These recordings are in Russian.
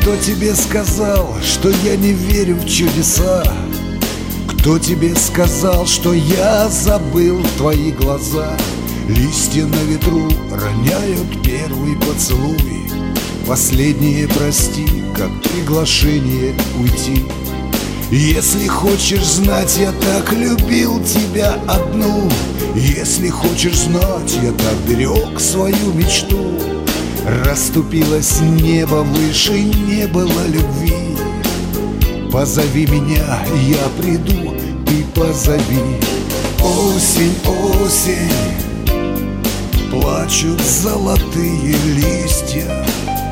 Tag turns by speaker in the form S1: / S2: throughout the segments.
S1: Кто тебе сказал, что я не верю в чудеса? Кто тебе сказал, что я забыл твои глаза? Листья на ветру роняют первый поцелуй. Последнее прости, как приглашение уйти. Если хочешь знать, я так любил тебя одну. Если хочешь знать, я так берег свою мечту. Расступилось небо выше, не было любви. Позови меня, я приду, ты позови. Осень, осень, плачут золотые листья.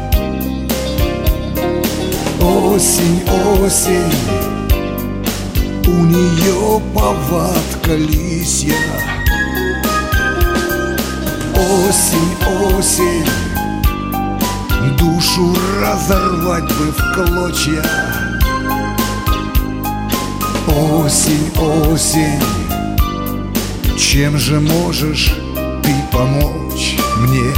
S1: Осень, осень, у нее повадка лисья. Осень, осень, душу разорвать бы в клочья. Осень, осень, чем же можешь ты помочь мне?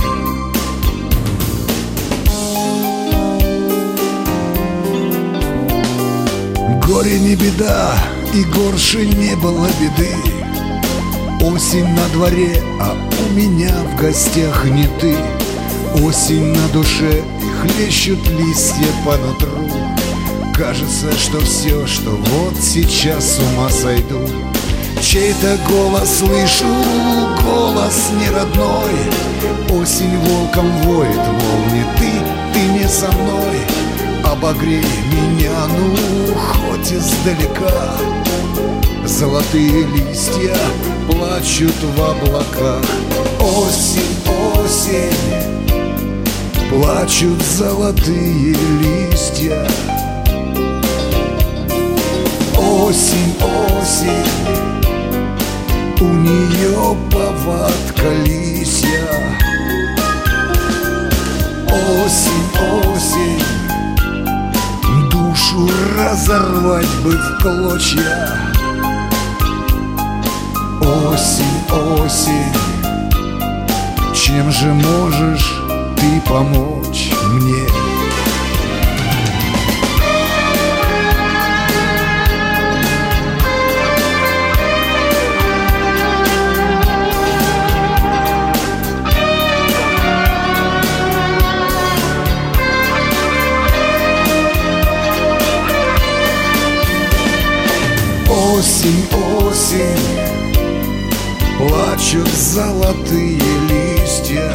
S1: Горе не беда, и горше не было беды. Осень на дворе, а у меня в гостях не ты. Осень на душе, и хлещут листья по нутру. Кажется, что все, что вот сейчас с ума сойду. Чей-то голос слышу, голос не родной. Осень волком воет, волны, ты не со мной. Обогрей меня, ну, хоть издалека. Золотые листья плачут в облаках. Осень, осень, плачут золотые листья. Осень, осень, у нее повадка лисья. Осень, осень, душу разорвать бы в клочья. Осень, осень, чем же можешь ты помочь мне? Осень, осень, плачут золотые листья.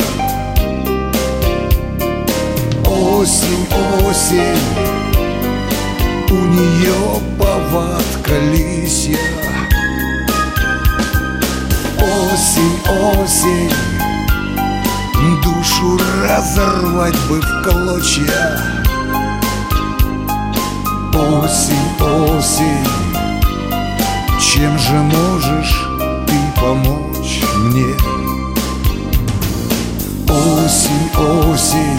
S1: Осень, осень, у нее повадка лисья. Осень, осень, душу разорвать бы в клочья. Осень, осень, чем же можешь ты помочь мне? Осень, осень,